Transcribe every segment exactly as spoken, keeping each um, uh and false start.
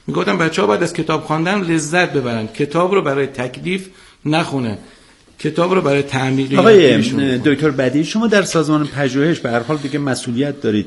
میگفتم بچه‌ها باید از کتاب خواندن لذت ببرن، کتاب رو برای تکلیف نخونن، کتاب رو برای تعمیق. آقای دکتر بدیعی، شما در سازمان پژوهش به هر حال دیگه مسئولیت دارید،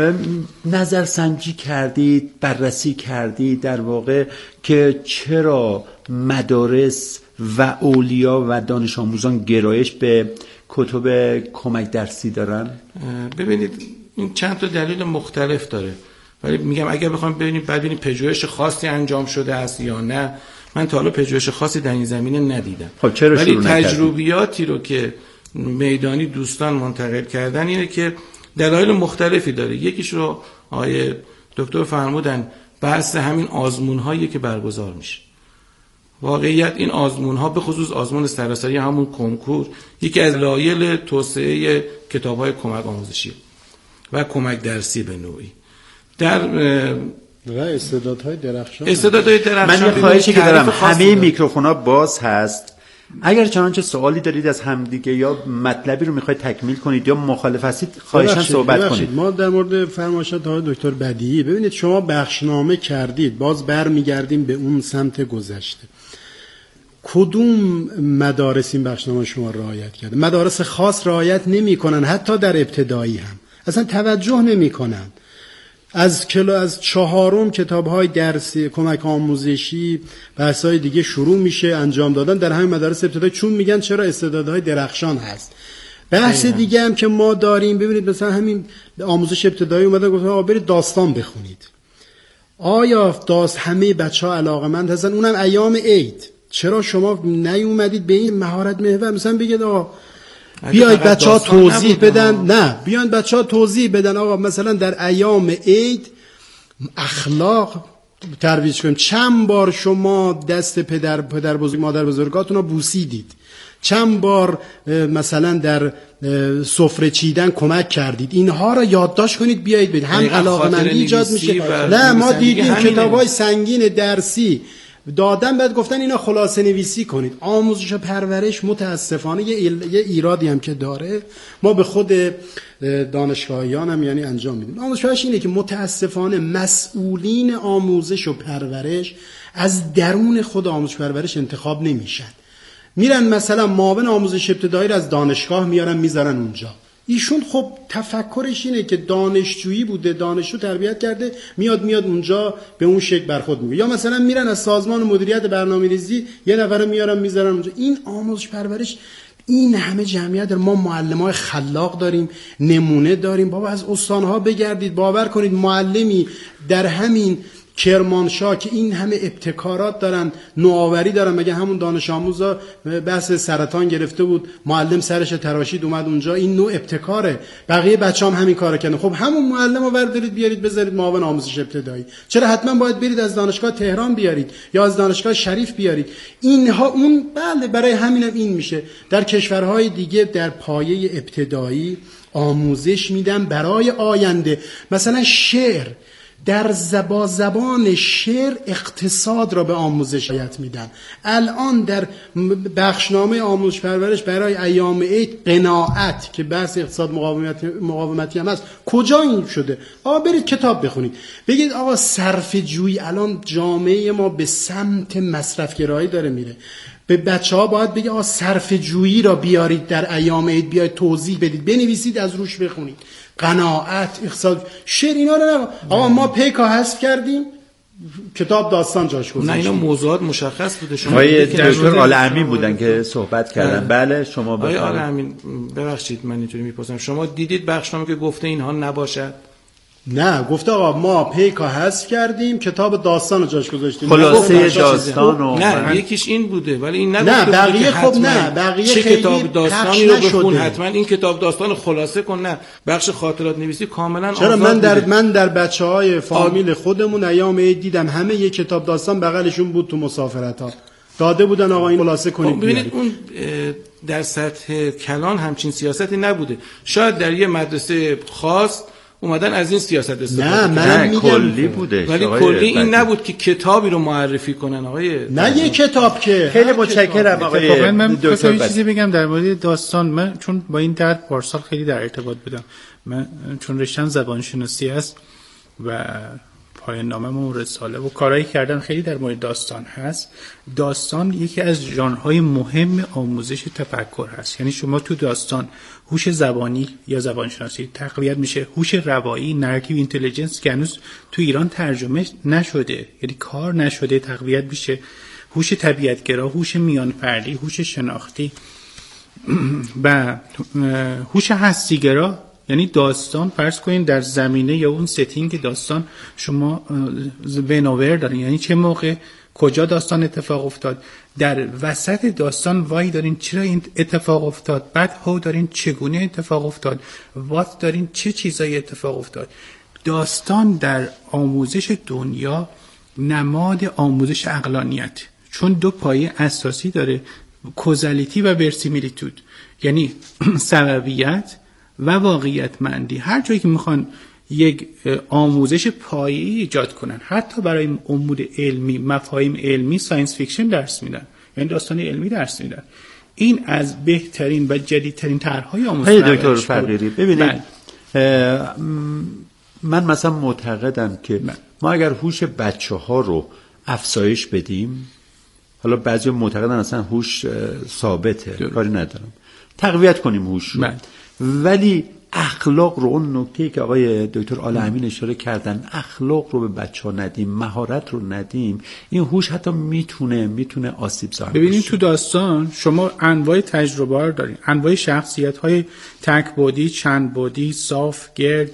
نظرسنجی کردید، بررسی کردید در واقع که چرا مدارس و اولیا و دانش آموزان گرایش به کتب کمک درسی دارن؟ ببینید این چند تا دلیل مختلف داره، ولی میگم اگر بخوام ببینیم بعد ببینیم پژوهش خاصی انجام شده است یا نه، من تا حالا پژوهش خاصی در این زمینه ندیدم. خب چرا ولی شروع نکردید؟ تجربیاتی رو که میدانی دوستان منتقل کردن اینه که دلایل مختلفی داره. یکیش رو آقای دکتر فرمودن، بحث همین آزمون‌هایی که برگزار میشه. واقعیت این آزمون‌ها به خصوص آزمون سراسری همون کنکور یکی از دلایل توسعه کتاب‌های کمک آموزشی و کمک درسی به نوعی در و استعدادهای درخشان. استعدادهای درخشان. من یه خواهشی که دارم، همه میکروفونا باز هست، اگر چنانچه سوالی دارید از همدیگه یا مطلبی رو میخواید تکمیل کنید یا مخالف هستید خواهشاً صحبت ببخشید. کنید. ما در مورد فرمایشات آقای دکتر بدیعی، ببینید شما بخشنامه کردید، باز برمیگردیم به اون سمت گذشته. کدوم مدارس این بخشنامه شما رعایت کرده؟ مدارس خاص رعایت نمی‌کنن، حتی در ابتدایی هم اصلا توجه نمی‌کنن. از کلا از چهارم کتاب‌های درسی کمک آموزشی بحث‌های دیگه شروع میشه انجام دادن در همین مدارس ابتدایی، چون میگن چرا استعدادهای درخشان هست. بحث اینا. دیگه هم که ما داریم، ببینید مثلا همین آموزش ابتدایی اومدن گفتن آقا برید داستان بخونید. آیا داست همه بچه‌ها علاقه‌مند هستن؟ اونم ایام عید. چرا شما نیومدید به این مهارت محور مثلا بگید آقا بیاید بچه‌ها توضیح بدن؟ نه، بیاین بچه‌ها توضیح بدن آقا مثلا در ایام عید اخلاق ترویج کنیم. چند بار شما دست پدر پدر بزرگ مادر بزرگاتون رو بوسیدید؟ چند بار مثلا در سفره چیدن کمک کردید؟ اینها رو یادداشت کنید بیایید بدید، هم علاقه‌مندی ایجاد میشه. نه ما دیدیم کتاب‌های سنگین درسی دادن، بعد گفتن اینا خلاصه نویسی کنید. آموزش و پرورش متاسفانه یه, ایل... یه ایرادی هم که داره، ما به خود دانشگاهیان هم یعنی انجام میدیم. آموزش و پرورش اینه که متاسفانه مسئولین آموزش و پرورش از درون خود آموزش و پرورش انتخاب نمیشن. میرن مثلا معاون آموزش ابتدایی رو از دانشگاه میارن میذارن اونجا. ایشون خب تفکرش اینه که دانشجویی بوده، دانشجو تربیت کرده، میاد میاد اونجا به اون شکل برخورد میکنه. یا مثلا میرن از سازمان مدیریت برنامه‌ریزی یه نفر میارن میذارن اونجا. این آموزش پرورش این همه جمعیت داره. ما معلمای خلاق داریم، نمونه داریم. بابا از استانها بگردید، باور کنید معلمی در همین کرمانشاه که این همه ابتکارات دارن، نوآوری دارن، مگه همون دانش آموزا بحث سرطان گرفته بود، معلم سرش تراشید اومد اونجا، این نوع ابتکاره. بقیه بچه‌ام همین کارو کردن. خب همون معلمو بردارید بیارید بذارید معاون آموزش ابتدایی. چرا حتما باید برید از دانشگاه تهران بیارید یا از دانشگاه شریف بیارید؟ اینها اون بله برای همینم این میشه. در کشورهای دیگه در پایه ابتدایی آموزش میدن برای آینده. مثلا شعر در زبا زبان شعر اقتصاد را به آموزش یاد میدن. الان در بخشنامه آموزش پرورش برای ایام عید قناعت که بحث اقتصاد مقاومت مقاومتی هم هست، کجا این شده؟ آقا برید کتاب بخونید. بگید آقا صرفه جویی، الان جامعه ما به سمت مصرف گرایی داره میره. به بچه‌ها باید بگید آقا صرفه جویی را بیارید در ایام عید، بیاید توضیح بدید، بنویسید، از روش بخونید. قناعت، اقتصاد، شعر، اینا رو نه. آقا ما پیکا حذف کردیم، کتاب داستان جاش گذاشتیم. نه اینا موضوعات مشخص بوده. شما آقای دکتر آل امین بودن که صحبت کردن. بله شما بفرمایید. آقای آل امین ببخشید من اینطوری میپرسم، شما دیدید بخشنامه که گفته اینها نباشد؟ نه، گفته آقا ما پیکا حذف کردیم، کتاب داستان رو جاش گذاشتیم. خلاصه داستان و نه یکیش این بوده ولی این نگفته. نه بقیه خب نه بقیه چه خیلی کتاب داستانی رو بخون، حتما این کتاب داستان رو خلاصه کن. نه بخش خاطرات نویسی کاملا آزاد. چرا من در بوده. من در بچهای فامیل خودمون ایام عید دیدم همه یک کتاب داستان بغلشون بود تو مسافرت‌ها. داده بودن آقا این خلاصه کنید. ببینید اون در سطح کلان همچین سیاستی نبوده. شاید در یه مدرسه خاص اومدن از این سیاست استفاده نه من میگم کلی بوده، ولی کلی این نبود که کتابی رو معرفی کنن آقای. نه یه کتاب که. خیلی متشکرم آقای. من خواستم یه چیزی بگم در مورد داستان. من چون با این درد پارسال خیلی در ارتباط بودم، من چون رشته‌ام زبان شناسی است و پایان نامه و رساله و کارهایی کردن خیلی در مورد داستان هست. داستان یکی از ژانرهای مهم آموزش تفکر هست. یعنی شما تو داستان هوش زبانی یا زبانشناسی تقویت میشه، هوش روایی، نراتیو اینتلیجنس که هنوز تو ایران ترجمه نشده، یعنی کار نشده، تقویت میشه، هوش طبیعتگرا، هوش میانفردی، هوش شناختی و هوش هستیگرا. یعنی داستان فرض کنین در زمینه یا اون ستینگ داستان شما ونوور دارین، یعنی چه موقع کجا داستان اتفاق افتاد، در وسط داستان وای دارین چرا این اتفاق افتاد، بعد هاو دارین چگونه اتفاق افتاد، وات دارین چه چیزایی اتفاق افتاد. داستان در آموزش دنیا نماد آموزش عقلانیت، چون دو پایه اساسی داره، کوزالیتی و ورسیمیلیتود، یعنی سببیت و واقعیت مندی. هر جایی که میخوان یک آموزش پایه‌ای ایجاد کنن، حتی برای امور علمی، مفاهیم علمی، ساینس فیکشن درس میدن، یعنی داستان علمی درس میدن. این از بهترین و جدیدترین طرح‌های آموزش. های دکتر فقیری ببینید، من مثلا معتقدم که من. ما اگر هوش بچه‌ها رو افزایش بدیم، حالا بعضی معتقدن اصلا هوش ثابته، دور. کاری ندارم، تقویت کنیم هوش رو، من. ولی اخلاق رو، اون نکته‌ای که آقای دکتر آل امین اشاره کردن، اخلاق رو به بچه‌ها ندیم، مهارت رو ندیم، این هوش حتی میتونه میتونه آسیب زا. ببینید تو داستان شما انواع تجربه رو دارین، انواع شخصیت‌های تک بعدی، چند بعدی، صاف، گرد،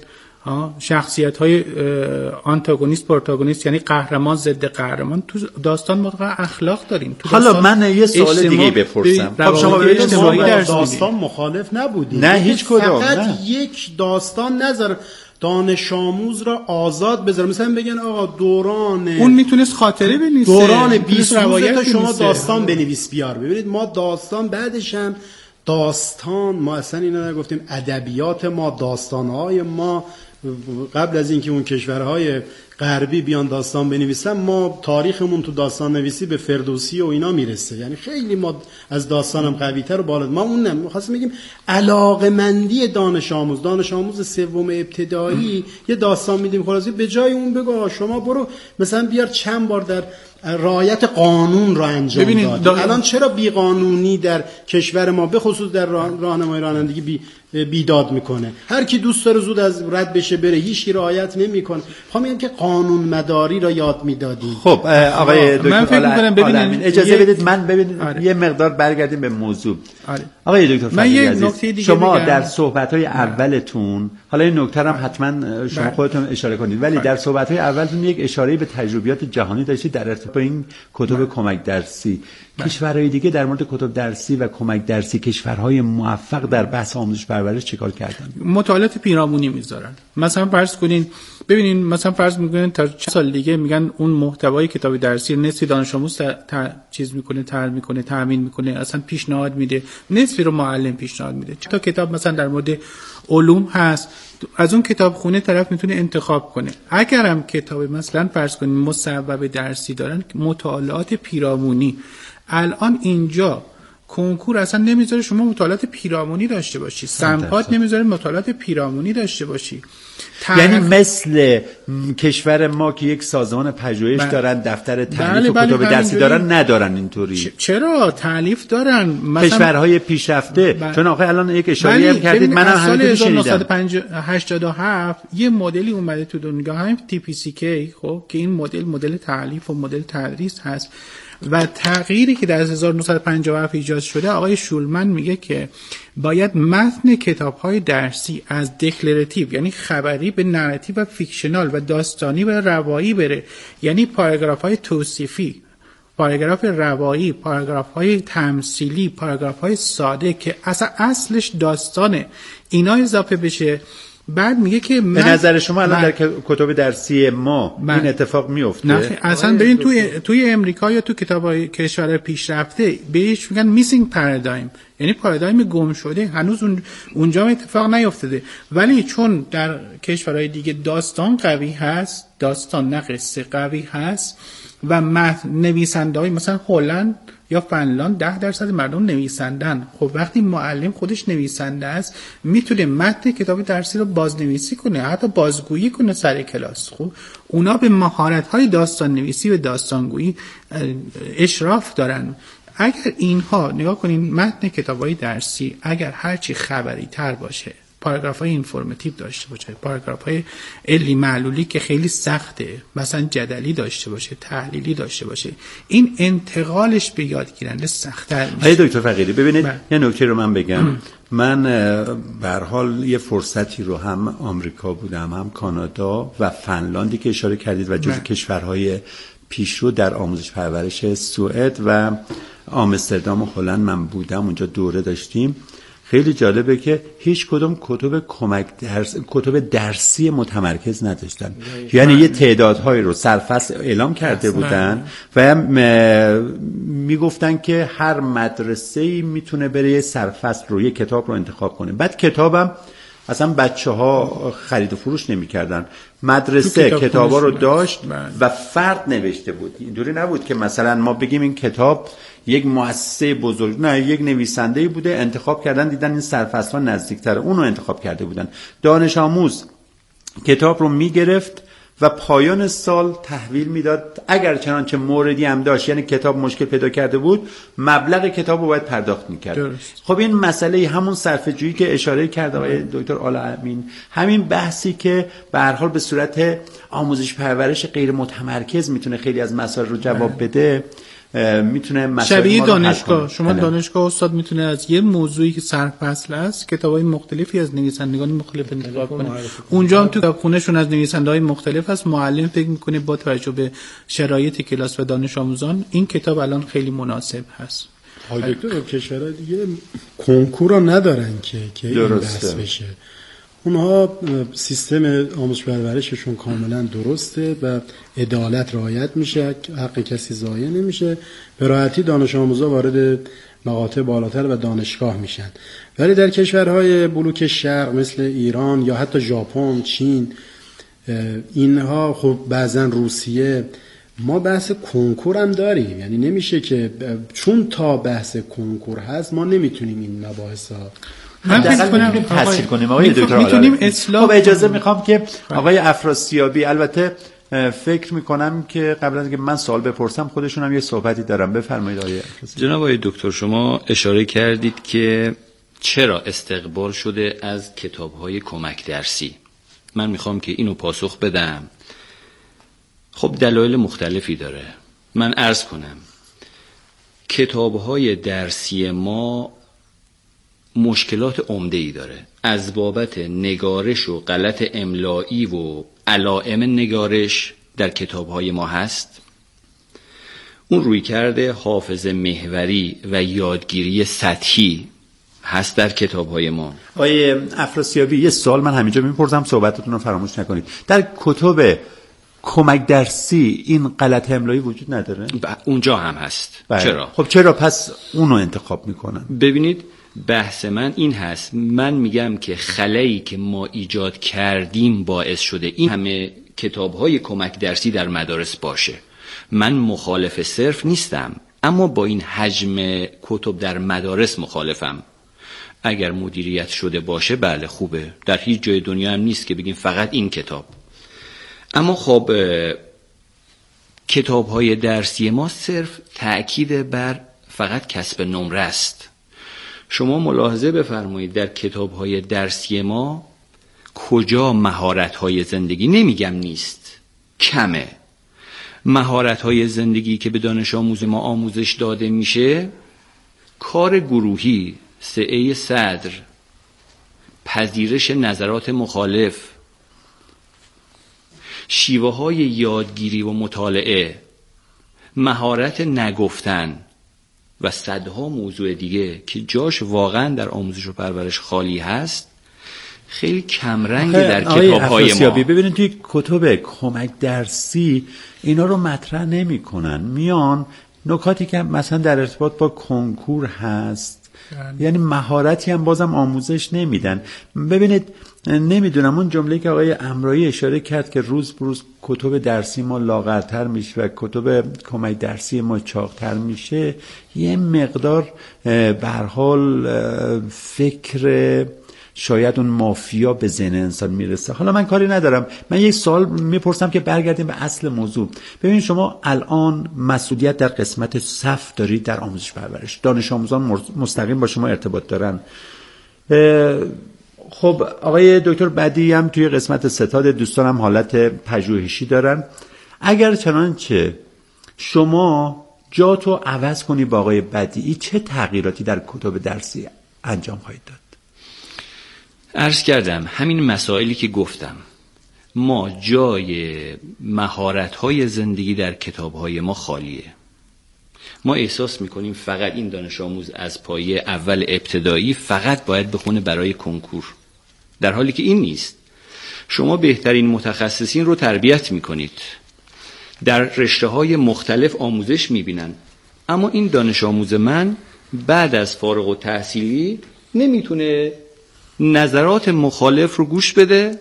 شخصیت های آنتاگونیست پروتاگونیست، یعنی قهرمان ضد قهرمان. تو داستان ما اخلاق داریم. تو حالا من یه سوال دیگه بپرسم. خب شما ببینید ما در داستان مخالف نبودیم، نه هیچ کدوم، فقط نه. یک داستان نذار دانش آموز را آزاد بذار، مثلا بگن آقا دوران اون میتونست خاطره بنویسه، دوران بیست روزه تا شما داستان بنویس بیار. ببینید ما داستان بعدش هم داستان، ما اصلا اینا نگفتیم، ادبیات ما، داستان‌های ما قبل از اینکه اون کشورهای غربی بیان داستان بنویسن، ما تاریخمون تو داستان نویسی به فردوسی و اینا میرسه، یعنی خیلی ما از داستانم قوی‌تر و بالا. ما اون نمی‌خواستیم بگیم علاقه‌مندی دانش آموز، دانش آموز سوم ابتدایی یه داستان میدیم خلاص، به جای اون بگو شما برو مثلا بیار چند بار در رعایت قانون را انجام دادید. دا... الان چرا بیقانونی در کشور ما به خصوص در راهنمای رانندگی بی بیداد میکنه؟ هر کی دوست داره زود از رد بشه بره، هیچ کی رعایت نمیکنه. میخوام بگم که قانون مداری را یاد میدادید. خب آقای دکتر من فکر می‌کنم ببینید اجازه یه... بدید من ببینید آره. یه مقدار برگردیم به موضوع. آره. آقای دکتر فقیری، شما در صحبت‌های اولتون، حالا این نکته هم حتما شما خودتون اشاره کنید، ولی در صحبت‌های اولتون یک اشاره به تجربیات جهانی داشتید در ارتباط این کتب کمک درسی. کشورهای دیگه در مورد کتب درسی و کمک درسی، کشورهای موفق در بحث آموزش پرورش چیکار کردن؟ مطالعات پیرامونی میذارن. مثلا فرض کنین ببینین، مثلا فرض میکنین تا چند سال دیگه میگن اون محتوای کتاب درسی نصفی دانش آموز تا چیز میکنه، تر میکنه، تامین میکنه، اصلا پیشنهاد میده، نصفی رو معلم پیشنهاد میده. تا کتاب مثلا در مورد علوم هست، از اون کتاب خونه طرف میتونه انتخاب کنه. اگرم کتاب مثلا فرض کنین مصوب درسی دارن، مطالعات پیرامونی، الان اینجا کنکور اصلا نمیذاره شما مطالعات پیرامونی داشته باشی، سمپات نمیذاره مطالعات پیرامونی داشته باشی. طرف... یعنی مثل کشور ما که یک سازمان پژوهش بله. دارن، دفتر تالیف بله و کتب درسی دارن، ندارن اینطوری. چ... چرا تالیف دارن مثلا کشورهای پیشرفته بله. چون آخه الان یک اشاره هم کردید، منم همین رو شنیدم. هشتاد و هفت یه مدلی اومده تو دنیا، همین تی پی سی کی، خب که این مدل مدل تالیف و مدل تدریس هست و تغییری که در هزار و نهصد و پنجاه و هفت ایجاد شده. آقای شولمن میگه که باید متن کتاب‌های درسی از دکلراتیو یعنی خبری به نراتیو و فیکشنال و داستانی و روایی بره، یعنی پاراگراف‌های توصیفی، پاراگراف روایی، پاراگراف‌های تمثیلی، پاراگراف‌های ساده که اصلا اصلش داستانه، اینا اضافه بشه. بعد میگه که به نظر شما الان در کتب درسی ما من این اتفاق میفته؟ نه اصلا ببین توی توی امریکا یا تو کتاب‌های کشور پیشرفته بهش میگن میسینگ پارادایم، یعنی پارادایم گم شده، هنوز اون اونجا اتفاق نیفتاده. ولی چون در کشورهای دیگه داستان قوی هست، داستان نه قصه قوی هست و نویسنده‌های مثلا هلند یا فنلاند ده درصد مردم نویسندن. خب وقتی معلم خودش نویسنده است میتونه متن کتاب درسی رو بازنویسی کنه، حتی بازگویی کنه سر کلاس. خب اونا به مهارت‌های داستان نویسی و داستانگویی اشراف دارن. اگر اینها نگاه کنین متن کتاب‌های درسی اگر هرچی خبری تر باشه، پاراگراف‌های اینفورماتیو داشته باشه، پاراگراف‌های علی معلولی که خیلی سخته، مثلا جدلی داشته باشه، تحلیلی داشته باشه، این انتقالش به یاد گیرنده سخت‌تر میشه. آقای دکتر فقیری ببینید بله. یه نکته رو من بگم. من به هر حال یه فرصتی رو هم آمریکا بودم، هم کانادا و فنلاندی که اشاره کردید و جزو بله. کشورهای پیشرو در آموزش پرورش سوئد و آمستردام و هلند من بودم، اونجا دوره داشتیم. خیلی جالبه که هیچ کدوم کتب کمک درس کتب درسی متمرکز نداشتن، یعنی یه تعدادهایی رو سرفصل اعلام کرده بودن و میگفتن که هر مدرسه‌ای میتونه بره یه سرفصل رو، یه کتاب رو انتخاب کنه. بعد کتابم اصلا بچه‌ها خرید و فروش نمی‌کردن، مدرسه کتاب کتابا رو داشت بله. و فرد نوشته بود. اینطوری نبود که مثلا ما بگیم این کتاب یک مؤسسه بزرگ، نه، یک نویسنده‌ای بوده انتخاب کردن، دیدن این سرفصل‌ها نزدیک‌تره، اون رو انتخاب کرده بودن. دانش آموز کتاب رو می‌گرفت و پایان سال تحویل میداد، اگر چنانچه موردی هم داشت، یعنی کتاب مشکل پیدا کرده بود، مبلغ کتاب رو باید پرداخت میکرد. درست. خب این مسئله همون صرفه‌جویی که اشاره کرد آقای دکتر آل امین، همین بحثی که به هر حال به صورت آموزش پرورش غیر متمرکز میتونه خیلی از مسائل رو جواب بده، میتونه مسائل شبیه دانشگاه. شما دانشگاه استاد میتونه از یه موضوعی که سرفصل است کتابای مختلفی از نویسندگان مختلف انتخاب کنه. اونجا هم تو کتابخونهشون از نویسنده‌های مختلف هست. معلم فکر میکنه با توجه به شرایط کلاس و دانش آموزان این کتاب الان خیلی مناسب هست. های دکتر کشورهای دیگه کنکور رو ندارن که که این بحث بشه. اونها سیستم آموزش پرورششون کاملا درسته و عدالت رعایت میشه، حق کسی ضایع نمیشه، به راحتی دانش آموزا وارد مقاطع بالاتر و دانشگاه میشن. ولی در کشورهای بلوک شرق مثل ایران یا حتی ژاپن، چین، اینها خب بعضن روسیه، ما بحث کنکور هم داریم. یعنی نمیشه که چون تا بحث کنکور هست ما نمیتونیم این مباحثا من فکر کنم تحصیل کنیم. آقای دکتر میتونیم اصلاح. خب اجازه میخوام که آقای افراسیابی، البته فکر میکنم که قبل از اینکه من سوال بپرسم خودشون هم یه صحبتی دارم، بفرمایید آقای افراسیابی. جناب آقای دکتر شما اشاره کردید که چرا استقبال شده از کتاب‌های کمک درسی. من میخوام که اینو پاسخ بدم. خب دلایل مختلفی داره. من عرض کنم کتاب‌های درسی ما مشکلات عمده‌ای داره، از بابت نگارش و غلط املایی و علائم نگارش در کتاب‌های ما هست. اون روی کرده حافظه محوری و یادگیری سطحی هست در کتاب‌های ما. آقای افراسیابی یه سوال من همینجا میپرسم، صحبتتون رو فراموش نکنید. در کتب کمک درسی این غلط املایی وجود نداره؟ اونجا هم هست. بله. چرا؟ خب چرا پس اونو انتخاب میکنن؟ ببینید بحث من این هست، من میگم که خلایی که ما ایجاد کردیم باعث شده این همه کتاب‌های کمک درسی در مدارس باشه. من مخالف صرف نیستم، اما با این حجم کتب در مدارس مخالفم. اگر مدیریت شده باشه بله خوبه، در هیچ جای دنیا هم نیست که بگیم فقط این کتاب. اما خب کتاب‌های درسی ما صرف تأکید بر فقط کسب نمره است. شما ملاحظه بفرمایید در کتاب‌های درسی ما کجا مهارت‌های زندگی، نمیگم نیست، کمه. مهارت‌های زندگی که به دانش آموز ما آموزش داده میشه، کار گروهی، سعی صدر، پذیرش نظرات مخالف، شیوه‌های یادگیری و مطالعه، مهارت نگفتن و صدها موضوع دیگه که جاش واقعا در آموزش و پرورش خالی هست، خیلی کمرنگ در کتاب‌های ما. ببینید توی کتب کمک درسی اینا رو مطرح نمی‌کنن، میان نکاتی که مثلا در ارتباط با کنکور هست یعنی مهارتی هم بازم آموزش نمیدن. ببینید نمیدونم اون جمله که آقای امرایی اشاره کرد که روز بروز کتب درسی ما لاغرتر میشه و کتب کمک درسی ما چاقتر میشه، یه مقدار به هر حال فکر شاید اون مافیا به ذهن انسان میرسه. حالا من کاری ندارم، من یک سوال میپرسم که برگردیم به اصل موضوع. ببینید شما الان مسئولیت در قسمت صف دارید در آموزش پرورش، دانش آموزان مستقیم با شما ارتباط دارن. خب آقای دکتر بدی هم توی قسمت ستاد دوستان هم حالت پژوهشی دارن. اگر چنانچه شما جاتو عوض کنی با آقای بدی، چه تغییراتی در کتب درسی انجام خواهید داد؟ عرض کردم همین مسائلی که گفتم، ما جای مهارت‌های زندگی در کتاب‌های ما خالیه. ما احساس می‌کنیم فقط این دانش آموز از پایه اول ابتدایی فقط باید بخونه برای کنکور، در حالی که این نیست. شما بهترین متخصصین رو تربیت می‌کنید، در رشته‌های مختلف آموزش می‌بینن، اما این دانش آموز من بعد از فارغ التحصیلی نمیتونه نظرات مخالف رو گوش بده،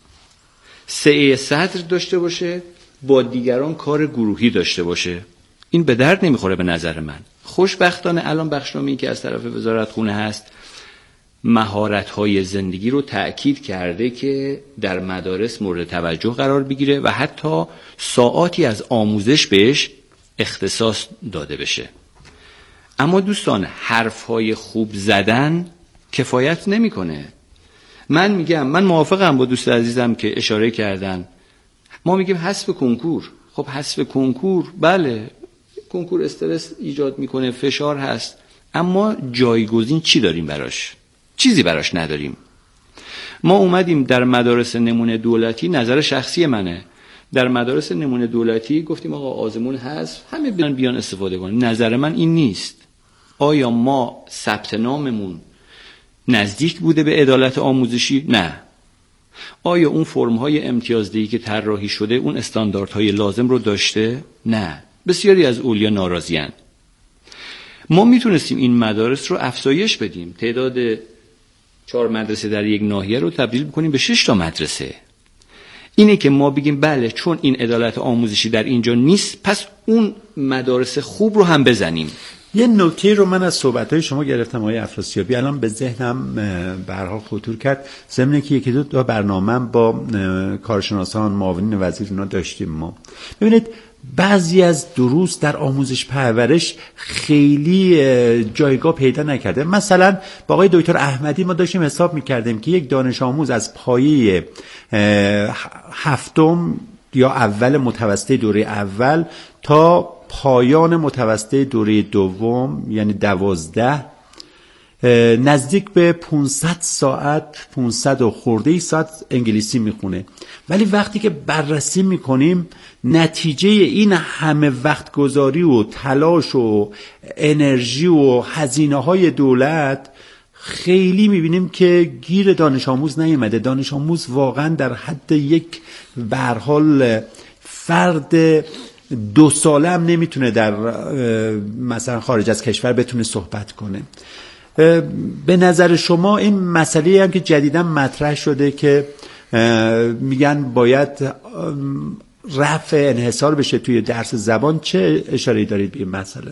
سعی صدر داشته باشه، با دیگران کار گروهی داشته باشه. این به درد نمیخوره به نظر من. خوشبختانه الان بخشنامه‌ای که از طرف وزارت خونه هست مهارت‌های زندگی رو تأکید کرده که در مدارس مورد توجه قرار بگیره و حتی ساعاتی از آموزش بهش اختصاص داده بشه. اما دوستان حرف‌های خوب زدن کفایت نمیکنه. من میگم، من موافقم با دوست عزیزم که اشاره کردن، ما میگیم حذف کنکور. خب حذف کنکور، بله کنکور استرس ایجاد میکنه، فشار هست، اما جایگزین چی داریم براش؟ چیزی براش نداریم. ما اومدیم در مدارس نمونه دولتی، نظر شخصی منه، در مدارس نمونه دولتی گفتیم آقا آزمون هست، همه بیان بیان استفاده کنن. نظر من این نیست. آیا ما ثبت ناممون نزدیک بوده به عدالت آموزشی؟ نه. آیا اون فرم‌های امتیازدهی که طراحی شده اون استانداردهای لازم رو داشته؟ نه. بسیاری از اولیا ناراضی‌اند. ما میتونستیم این مدارس رو افزایش بدیم، تعداد چهار مدرسه در یک ناحیه رو تبدیل بکنیم به شش تا مدرسه. اینه که ما بگیم بله چون این عدالت آموزشی در اینجا نیست پس اون مدارس خوب رو هم بزنیم. یه نکته رو من از صحبت‌های شما گرفتم آقای افراسیابی، الان به ذهنم به هر حال خطور کرد، ضمن که یکی دو تا برنامه با کارشناسان معاونین وزیر اینا داشتیم. ما ببینید بعضی از دروس در آموزش پرورش خیلی جایگاه پیدا نکرده. مثلا با آقای دکتر احمدی ما داشتیم حساب می‌کردیم که یک دانش آموز از پایه هفتم یا اول متوسطه دوره اول تا پایان متوسطه دوره دوم یعنی دوازده نزدیک به پانصد ساعت پانصد و خورده ساعت انگلیسی میخونه، ولی وقتی که بررسی میکنیم نتیجه این همه وقت گذاری و تلاش و انرژی و هزینه های دولت خیلی میبینیم که گیر دانش آموز نیامده. دانش آموز واقعا در حد یک به هر حال فرد دو ساله هم نمیتونه در مثلا خارج از کشور بتونه صحبت کنه. به نظر شما این مسئله هم که جدیداً مطرح شده که میگن باید رفع انحصار بشه توی درس زبان، چه اشاره‌ای دارید به این مسئله؟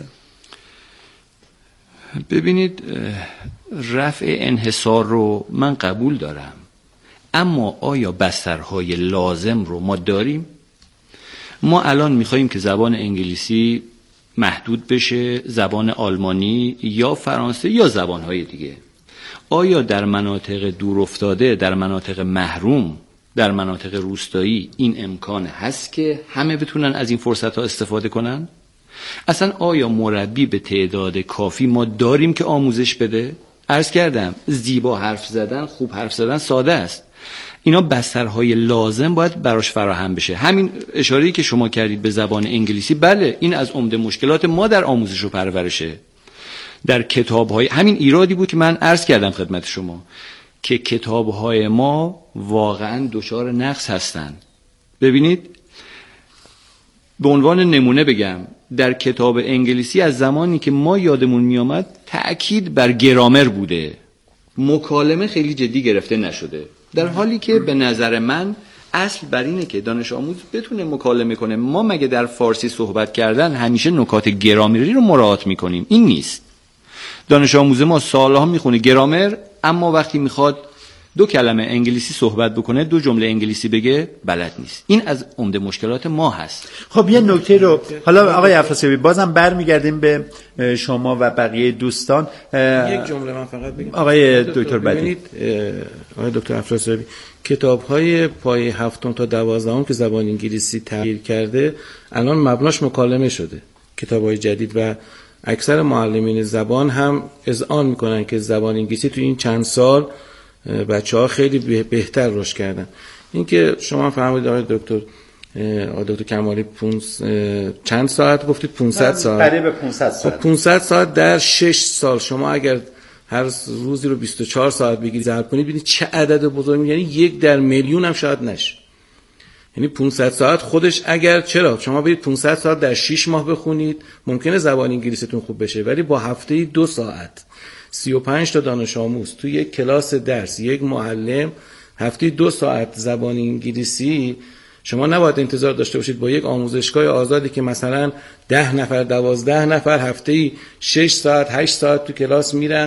ببینید رفع انحصار رو من قبول دارم، اما آیا بسترهای لازم رو ما داریم؟ ما الان میخواییم که زبان انگلیسی محدود بشه، زبان آلمانی یا فرانسه یا زبانهای دیگه. آیا در مناطق دور افتاده، در مناطق محروم، در مناطق روستایی این امکان هست که همه بتونن از این فرصت ها استفاده کنن؟ اصلا آیا مربی به تعداد کافی ما داریم که آموزش بده؟ عرض کردم زیبا حرف زدن، خوب حرف زدن ساده است، اینا بسترهای لازم باید براش فراهم بشه. همین اشاره‌ای که شما کردید به زبان انگلیسی، بله این از عمده مشکلات ما در آموزش و پرورشه. در کتاب‌های همین ایرادی بود که من عرض کردم خدمت شما که کتاب‌های ما واقعاً دچار نقص هستند. ببینید به عنوان نمونه بگم، در کتاب انگلیسی از زمانی که ما یادمون میامد تأکید بر گرامر بوده، مکالمه خیلی جدی گرفته نشده، در حالی که به نظر من اصل بر اینه که دانش آموز بتونه مکالمه کنه. ما مگه در فارسی صحبت کردن همیشه نکات گرامری رو مراعات میکنیم؟ این نیست. دانش آموز ما سالها میخونه گرامر، اما وقتی میخواد دو کلمه انگلیسی صحبت بکنه، دو جمله انگلیسی بگه، بلد نیست. این از عمده مشکلات ما هست. خب یه نکته رو حالا آقای افراسیابی بازم برمیگردیم به شما و بقیه دوستان. یک جمله من فقط بگم آقای دکتر بدی. آقای دکتر افراسیابی، کتاب‌های پای هفتم تا دوازدهم که زبان انگلیسی تغییر کرده الان مبناش مکالمه شده، کتاب‌های جدید، و اکثر معلمین زبان هم اذعان میکنن که زبان انگلیسی تو این چند سال بچه‌ها خیلی بهتر رشد کردن. این که شما فرمودید آقای دکتر آقای دکتر کمالی پونس چند ساعت گفتید؟ پانصد ساعت. قریب پانصد ساعت. پانصد ساعت در شش سال شما اگر هر روزی رو بیست و چهار ساعت بگیرید ضرب کنید ببینید چه عدد بزرگی، یعنی یک در میلیون هم شاید نشه. یعنی پانصد ساعت خودش اگر چرا شما برید پانصد ساعت در شش ماه بخونید ممکنه زبان انگلیسیتون خوب بشه، ولی با هفته دو ساعت سی و پنج تا دانش آموز تو یک کلاس درس، یک معلم هفته دو ساعت زبان انگلیسی، شما نباید انتظار داشته باشید با یک آموزشگاه آزادی که مثلا ده نفر دوازده نفر هفته شش ساعت هشت ساعت تو کلاس میرن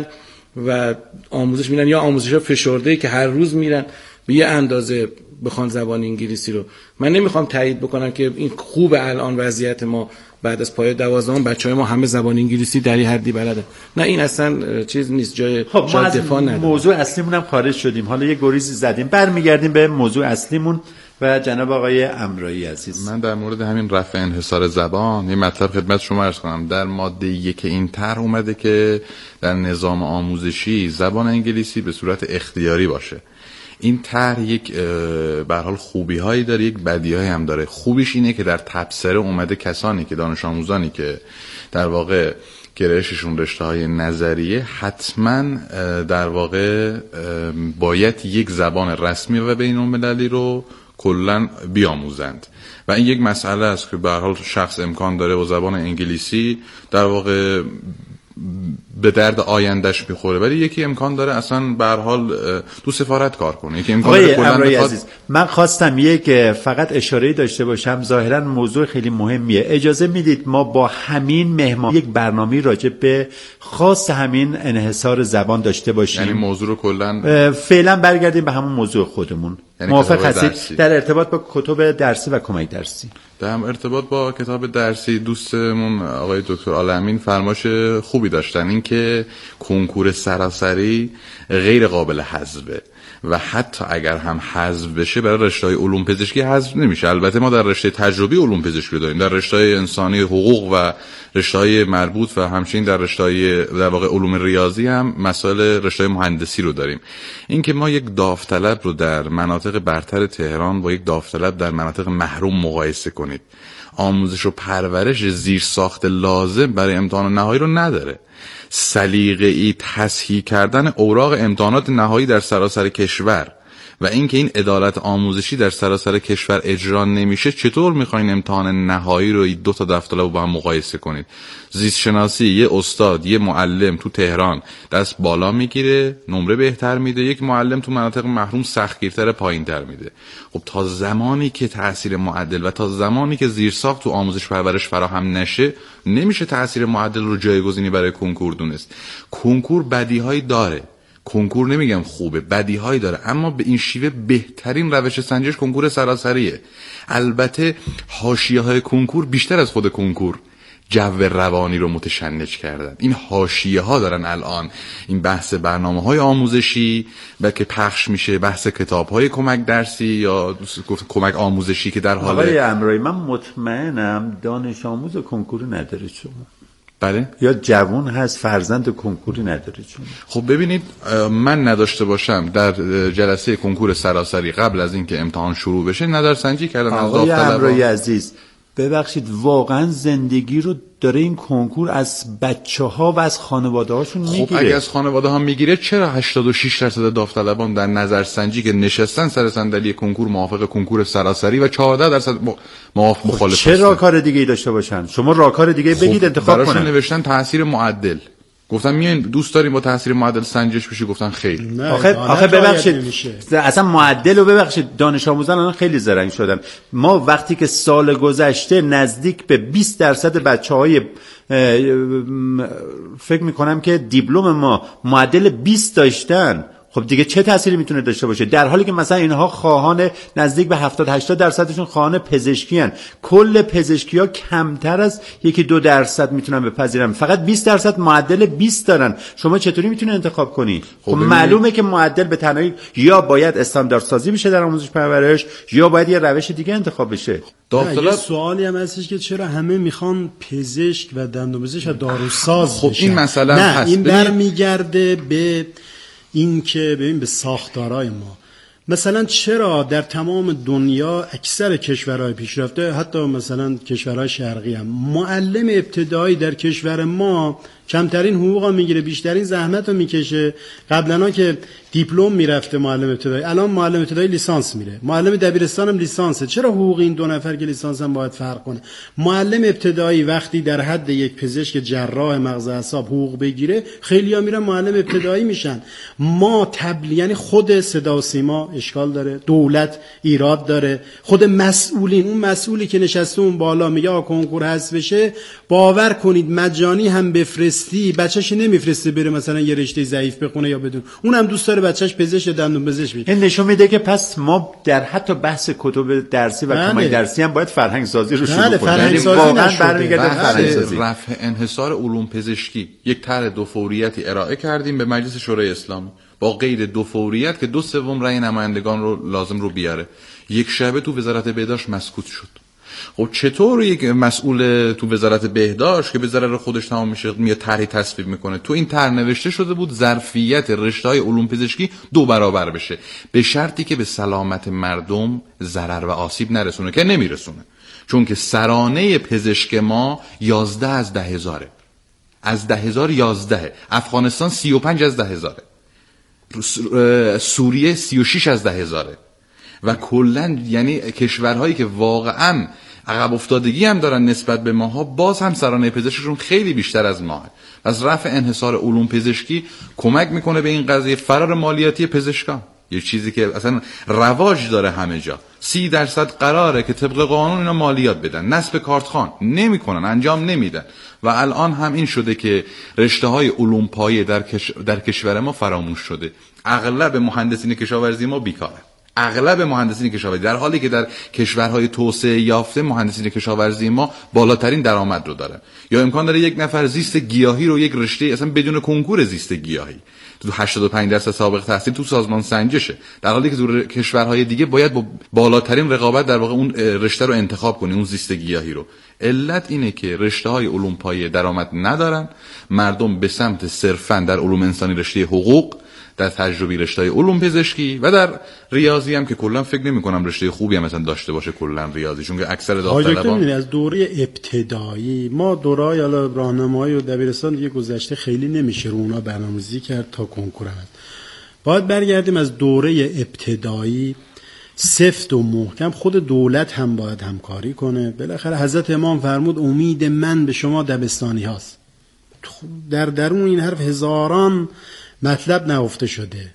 و آموزش میرن، یا آموزش‌ها فشرده که هر روز میرن به یه اندازه بخوان زبان انگلیسی رو. من نمیخوام تایید بکنم که این خوب الان وضعیت ما بعد از پایه دوازدهم بچهای ما همه زبان انگلیسی در این حدی بلدن، نه این اصلا چیز نیست، جای خب شاید دفاع نداره. موضوع اصلیمون هم خارج شدیم، حالا یه گریزی زدیم، برمیگردیم به موضوع اصلیمون و جناب آقای امرایی عزیز. من در مورد همین رفع انحصار زبان یه مطلب خدمت شما عرض کنم. در ماده یک این طرح اومده که در نظام آموزشی زبان انگلیسی به صورت اختیاری باشه. این طرح یک به هر حال خوبی هایی داره، یک بدی هایی هم داره. خوبیش اینه که در تبصره اومده کسانی که دانش آموزانی که در واقع گرایششون رشته های نظریه حتما در واقع باید یک زبان رسمی و بین المللی رو کلا بیاموزند و این یک مسئله است که به هر حال شخص امکان داره و زبان انگلیسی در واقع به درد آیندهش میخوره، ولی یکی امکان داره اصلا به هر حال تو سفارت کار کنه، یکی امکان داره کلا بخواد. عزیز من خواستم یک فقط اشاره داشته باشم، ظاهرا موضوع خیلی مهمیه، اجازه میدید ما با همین مهمان یک برنامه راجع به خاص همین انحصار زبان داشته باشیم، یعنی موضوع رو کلا فعلا برگردیم به همون موضوع خودمون. یعنی موافق هستید در ارتباط با کتب درسی و کمک درسی؟ در ارتباط با کتاب درسی دوستمون آقای دکتر آل‌امین فرمایش خوبی داشتن، این که کنکور سراسری غیر قابل حذفه و حتی اگر هم حذف بشه برای رشته‌های علوم پزشکی حذف نمیشه. البته ما در رشته تجربی علوم پزشکی داریم، در رشته‌های انسانی حقوق و رشته‌های مربوط و همچنین در رشته‌های در واقع علوم ریاضی هم مسائل رشته مهندسی رو داریم. اینکه ما یک داوطلب رو در مناطق برتر تهران با یک داوطلب در مناطق محروم مقایسه کنید، آموزش و پرورش زیر ساخت لازم برای امتحان نهایی رو نداره. سلیقه‌ای تصحیح کردن اوراق امتحانات نهایی در سراسر کشور و اینکه این عدالت آموزشی در سراسر کشور اجرا نمیشه، چطور میخواین امتحان نهایی رو دو تا داوطلب با هم مقایسه کنید؟ زیست شناسی یه استاد یه معلم تو تهران دست بالا میگیره نمره بهتر میده، یک معلم تو مناطق محروم سختگیرتر پایینتر میده. خب تا زمانی که تأثیر معدل و تا زمانی که زیرساخت تو آموزش پرورش فراهم نشه نمیشه تأثیر معدل رو جایگزینی برای کنکور دونست. کنکور بدیهایی داره، کنکور نمیگم خوبه، بدیهایی داره، اما به این شیوه بهترین روش سنجش کنکور سراسریه. البته حاشیه‌های کنکور بیشتر از خود کنکور جو روانی رو متشنج کردن. این حاشیه ها دارن الان این بحث برنامه‌های آموزشی و که پخش میشه، بحث کتاب‌های کمک درسی یا کمک آموزشی که در حال آقای امرایی من مطمئنم دانش آموز کنکور نداره شما. بله؟ یا جوان هست فرزند کنکوری نداره چون. خب ببینید من نداشته باشم در جلسه کنکور سراسری قبل از اینکه امتحان شروع بشه نظرسنجی کردم از داوطلبان. آقای امرایی عزیز ببخشید واقعا زندگی رو داره این کنکور از بچه ها و از خانواده هاشون میگیره. خب اگه از خانواده ها میگیره چرا هشتاد و شش درصد داوطلبان در نظرسنجی که نشستن سر صندلی کنکور موافق کنکور سراسری و چهارده درصد موافق خب مخالف چه راهکار دیگه ای داشته باشن؟ شما راهکار دیگه خب بگید انتخاب کنن. براشون نوشتن تاثیر معدل. گفتن میاین دوست داریم با تاثیر معدل سنجش بشی؟ گفتن خیر. آخه آخه ببخشید اصلا معدل رو ببخشید دانش آموزان الان خیلی زرنگ شدن. ما وقتی که سال گذشته نزدیک به بیست درصد بچهای فکر میکنم که دیپلم ما معدل بیست داشتن، خب دیگه چه تأثیری میتونه داشته باشه؟ در حالی که مثلا اینها خواهان نزدیک به هفتاد هشتاد درصدشون خواهان پزشکی هن. کل پزشکی ها کمتر از یکی دو درصد میتونن بپذیرن، فقط بیست درصد معدل بیست دارن. شما چطوری میتونی انتخاب کنی؟ خب, خب معلومه که معدل به تنهایی یا باید استاندارد سازی بشه در آموزش پرورش یا باید یه روش دیگه انتخاب بشه. داوطلب سوالی هم هستش که چرا همه میخوان پزشک و دندانپزشک و داروساز خب بشن؟ این مثلا نه هست. این برمیگرده به این که ببین به ساختارهای ما. مثلا چرا در تمام دنیا اکثر کشورهای پیشرفته، حتی مثلا کشورهای شرقی هم، معلم ابتدایی در کشور ما کمترین حقوق ها میگیره، بیشترین زحمت رو میکشه؟ قبلا که دیپلم میرفته معلم ابتدایی، الان معلم ابتدایی لیسانس میره، معلم دبیرستان هم لیسانسه. چرا حقوق این دو نفر که لیسانس هم باید فرق کنه؟ معلم ابتدایی وقتی در حد یک پزشک جراح مغز اعصاب حقوق بگیره، خیلی‌ها میرن معلم ابتدایی میشن. ما تبلی یعنی خود صدا و سیما اشکال داره، دولت ایراد داره، خود مسئولین، اون مسئولی که نشسته اون بالا میگه آ کنکور هست بشه، باور کنید مجانی هم بفرستی بچه‌ش نمیفرسته بره مثلا یه رشته ضعیف بخونه یا بدون، اونم دوست داره بچه‌ش پزشک یا دندون پزشک بشه. این نشون میده که پس ما در حتی بحث کتب درسی و کمک درسی هم باید فرهنگ سازی رو شروع کنیم. یعنی واقعا برمیگرده فرهنگ سازی. رفع انحصار علوم پزشکی یک طرح دو فوریتی ارائه کردیم به مجلس شورای اسلامی با قید دو فوریت که دو سوم رأی نمایندگان رو لازم رو بیاره. یک شبه تو وزارت بهداشت مسکوت شد. خب چطور یک مسئول تو وزارت بهداشت که به ضرر خودش تمام میشه میاد طرحی تصویب میکنه؟ تو این طرح نوشته شده بود ظرفیت رشته‌های علوم پزشکی دو برابر بشه به شرطی که به سلامت مردم ضرر و آسیب نرسونه، که نمیرسونه، چون که سرانه پزشک ما یازده از ده هزاره، از ده هزار یازده، افغانستان سی و پنج از ده هزاره، سوریه سی و شش از ده هزاره و کلن یعنی کشورهایی که واقعا عقب افتادگی هم دارن نسبت به ماها، باز هم سرانه پزشکشون خیلی بیشتر از ماه. پس رفع انحصار علوم پزشکی کمک میکنه به این قضیه. فرار مالیاتی پزشکان یه چیزی که اصلا رواج داره همه جا. سی درصد قراره که طبق قانون اینا مالیات بدن، نصب کارتخوان نمیکنن، انجام نمیدن و الان هم این شده که رشته های علوم پایه در, کش... در کشور ما فراموش شده. اغلب مهندسین کشاورزی ما بیکاره، اغلب مهندسین کشاورزی، در حالی که در کشورهای توسعه یافته مهندسین کشاورزی ما بالاترین درآمد رو دارن. یا امکان داره یک نفر زیست گیاهی رو یک رشته اصلا بدون کنکور زیست گیاهی تو هشتاد و پنج درصد سابقه تحصیل تو سازمان سنجشه، در حالی که تو کشورهای دیگه باید با بالاترین رقابت در واقع اون رشته رو انتخاب کنی، اون زیست گیاهی رو. علت اینه که رشته‌های علوم پایه درآمد ندارن، مردم به سمت صرفاً در علوم انسانی رشته حقوق، در تجربی رشته‌های علوم پزشکی و در ریاضی هم که کلا فکر نمی‌کنم رشته خوبی هم مثلا داشته باشه کلا ریاضی، چون که اکثر داوطلبان از دوره ابتدایی ما دورای حالا راهنمایی و دبیرستان دیگه گذشته خیلی نمیشه رو اونا برنامه‌ریزی کرد تا کنکور هست. باید برگردیم از دوره ابتدایی سفت و محکم. خود دولت هم باید همکاری کنه. بالاخره حضرت امام فرمود امید من به شما دبستانی هاست. در درون این حرف هزاران مطلب نهفته شده.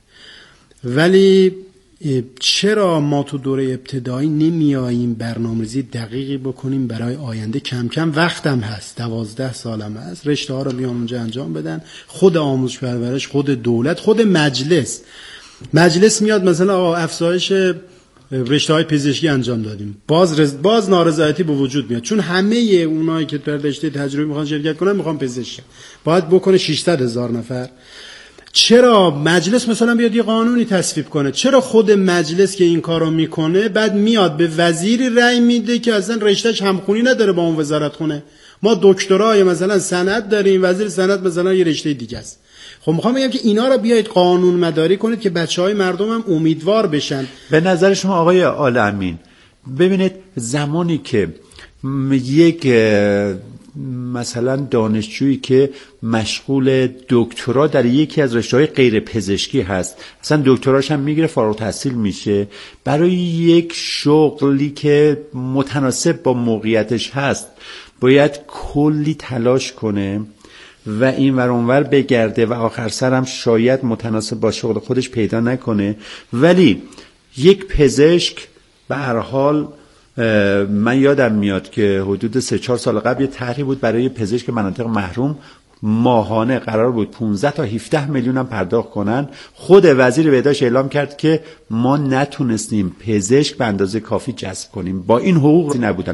ولی چرا ما تو دوره ابتدایی نمیاییم برنامه‌ریزی دقیقی بکنیم برای آینده؟ کم کم وقتم هست، دوازده سالم هست، رشته ها رو بیان اونجا انجام بدن. خود آموزش پرورش، خود دولت، خود مجلس مجلس میاد مثلا افزایش رشته های پزشکی انجام دادیم، باز رز... باز نارضایتی به وجود میاد، چون همه اونایی که در رشته تجربی میخوان شرکت کنن میخوان پزشک، باید بکنه ششصد هزار نفر. چرا مجلس مثلا بیاد یه قانونی تصویب کنه؟ چرا خود مجلس که این کارو میکنه بعد میاد به وزیری رأی میده که اصلا رشتهش همخونی نداره با اون وزارت خونه؟ ما دکترای مثلا سند داریم، وزیر سند مثلا یه رشته دیگه است. خب میخوام بگم که اینا رو بیایید قانون مداری کنید که بچهای مردم هم امیدوار بشن. به نظر شما آقای آل امین، ببینید زمانی که یک مثلا دانشجویی که مشغول دکترا در یکی از رشته‌های غیر پزشکی هست، اصلا دکتراش هم میگیره، فارغ التحصیل میشه، برای یک شغلی که متناسب با موقعیتش هست باید کلی تلاش کنه و این ور اونور بگرده و آخر سر هم شاید متناسب با شغل خودش پیدا نکنه. ولی یک پزشک به هر حال، من یادم میاد که حدود سه چهار سال قبل یه طرحی بود برای پزشک مناطق محروم، ماهانه قرار بود پانزده تا هفده میلیون هم پرداخت کنن. خود وزیر بهداشت اعلام کرد که ما نتونستیم پزشک به اندازه کافی جذب کنیم، با این حقوق نبودن.